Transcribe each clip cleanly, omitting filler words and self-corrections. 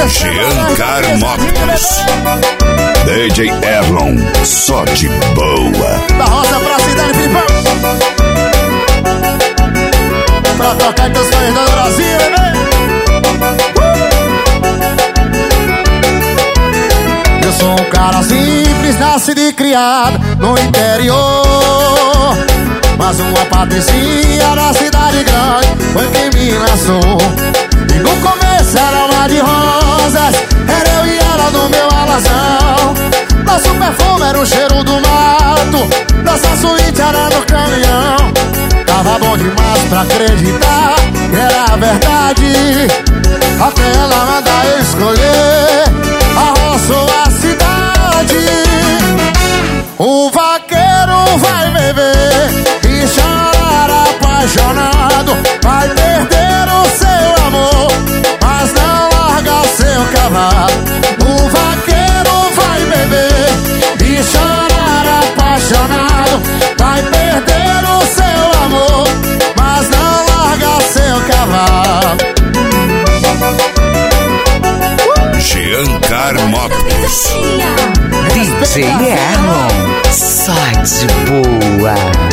Giancar Motos, DJ Erlon, só de boa. Da roça pra cidade, Filipão, pra tocar teus sonhos do Brasil, bebê. Eu sou um cara simples, nascido e criado no interior, mas uma patricinha da cidade grande foi quem me lançou. E no começo era uma de rosas, era eu e ela no meu alazão. Nosso perfume era o cheiro do mato, nossa suíte era no caminhão. Tava bom demais pra acreditar que era verdade, até ela mandar eu escolher a roça ou a cidade. O vaqueiro vai beber e chorar apaixonado, vai perder o seu amor, mas não larga seu cavalo. O vaqueiro vai beber e chorar apaixonado, vai perder o seu amor, mas não larga seu cavalo. Giancar Motos, DJ Erlon, só de boa.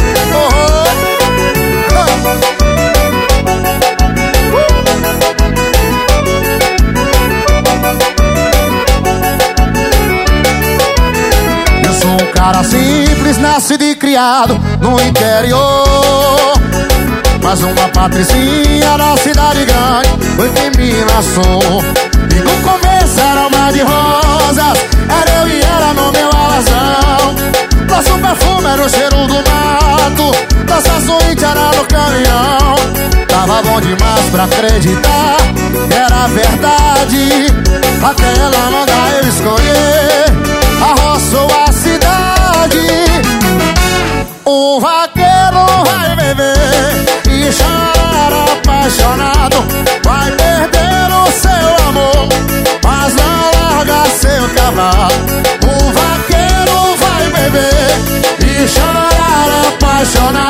Eu sou um cara simples, nascido e criado no interior, mas uma patricinha da cidade grande foi quem me lançou. E no começo era uma de rosas, era eu e ela no meu alazão. Nosso perfume era o cheiro do mato, nossa suíte era no caminhão. Tava bom demais pra acreditar que era verdade, até ela mandar eu escolher a roça ou a cidade. O vaqueiro vai beber e chorar apaixonado, vai perder o seu amor, mas não larga seu cavalo. O vaqueiro vai beber e chorar apaixonado,